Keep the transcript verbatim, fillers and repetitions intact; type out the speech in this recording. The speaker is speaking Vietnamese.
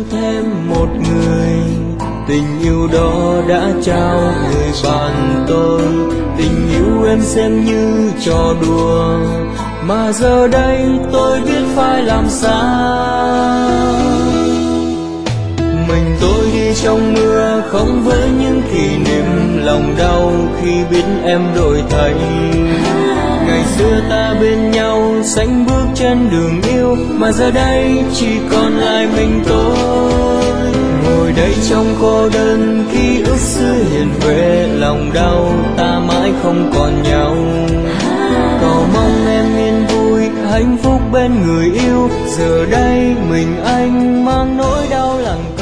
thêm một người. Tình yêu đó đã trao người bạn tôi, tình yêu em xem như trò đùa, mà giờ đây tôi biết phải làm sao. Mình tôi đi trong mưa không với những kỷ niệm lòng đau khi biết em đổi thay. Ngày xưa ta bên nhau sánh bước trên đường yêu, mà giờ đây chỉ còn lại mình tôi. Ngồi đây trong cô đơn ký ức xưa hiện về, lòng đau ta mãi không còn nhau. Cầu mong em yên vui hạnh phúc bên người yêu, giờ đây mình anh mang nỗi đau lặng.